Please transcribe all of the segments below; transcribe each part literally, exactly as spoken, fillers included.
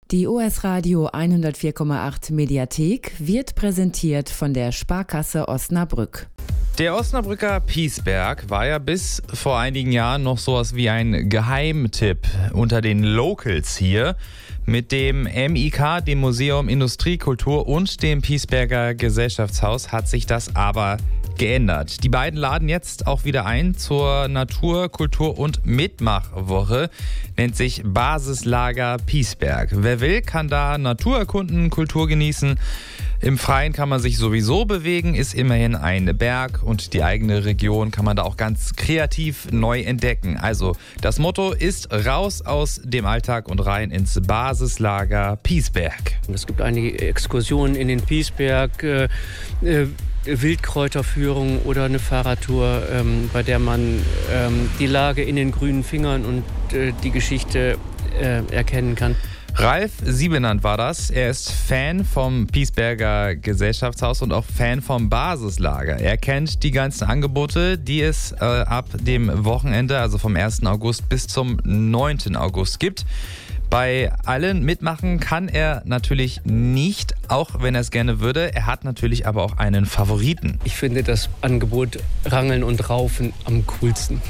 Die O S Radio hundertvier Komma acht Mediathek wird präsentiert von der Sparkasse Osnabrück. Der Osnabrücker Piesberg war ja bis vor einigen Jahren noch sowas wie ein Geheimtipp unter den Locals hier. Mit dem M I K, dem Museum Industrie, Kultur und dem Piesberger Gesellschaftshaus hat sich das aber geändert. Die beiden laden jetzt auch wieder ein zur Natur-, Kultur- und Mitmachwoche. Nennt sich Basislager Piesberg. Wer will, kann da Natur erkunden, Kultur genießen. Im Freien kann man sich sowieso bewegen, ist immerhin ein Berg und die eigene Region kann man da auch ganz kreativ neu entdecken. Also das Motto ist raus aus dem Alltag und rein ins Basislager Piesberg. Es gibt einige Exkursionen in den Piesberg, äh, äh, Wildkräuterführung oder eine Fahrradtour, ähm, bei der man ähm, die Lage in den grünen Fingern und äh, die Geschichte äh, erkennen kann. Ralf Siebenand war das. Er ist Fan vom Piesberger Gesellschaftshaus und auch Fan vom Basislager. Er kennt die ganzen Angebote, die es äh, ab dem Wochenende, also vom ersten August bis zum neunten August gibt. Bei allen mitmachen kann er natürlich nicht, auch wenn er es gerne würde. Er hat natürlich aber auch einen Favoriten. Ich finde das Angebot Rangeln und Raufen am coolsten.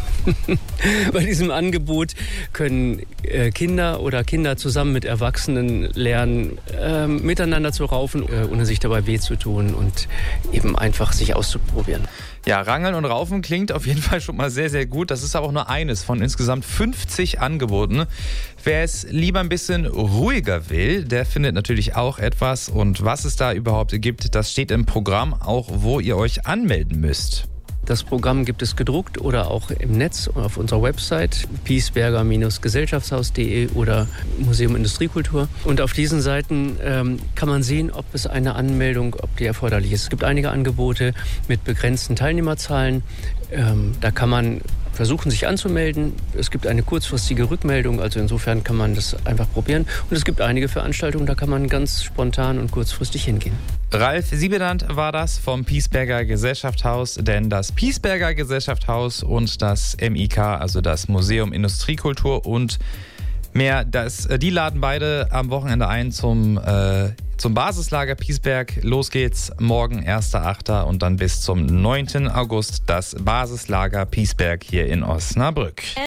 Bei diesem Angebot können äh, Kinder oder Kinder zusammen mit Erwachsenen lernen, äh, miteinander zu raufen, äh, ohne sich dabei weh zu tun und eben einfach sich auszuprobieren. Ja, Rangeln und Raufen klingt auf jeden Fall schon mal sehr, sehr gut. Das ist aber auch nur eines von insgesamt fünfzig Angeboten. Wer es lieber ein bisschen ruhiger will, der findet natürlich auch etwas. Und was es da überhaupt gibt, das steht im Programm, auch wo ihr euch anmelden müsst. Das Programm gibt es gedruckt oder auch im Netz auf unserer Website piesberger Gesellschaftshaus punkt de oder Museum Industriekultur. Und auf diesen Seiten ähm, kann man sehen, ob es eine Anmeldung, ob die erforderlich ist. Es gibt einige Angebote mit begrenzten Teilnehmerzahlen. Ähm, da kann man versuchen, sich anzumelden. Es gibt eine kurzfristige Rückmeldung, also insofern kann man das einfach probieren. Und es gibt einige Veranstaltungen, da kann man ganz spontan und kurzfristig hingehen. Ralf Siebenand war das vom Piesberger Gesellschaftshaus, denn das Piesberger Gesellschaftshaus und das M I K, also das Museum Industriekultur und mehr, das, die laden beide am Wochenende ein zum, äh, zum Basislager Piesberg. Los geht's morgen, erster achter und dann bis zum neunten August das Basislager Piesberg hier in Osnabrück.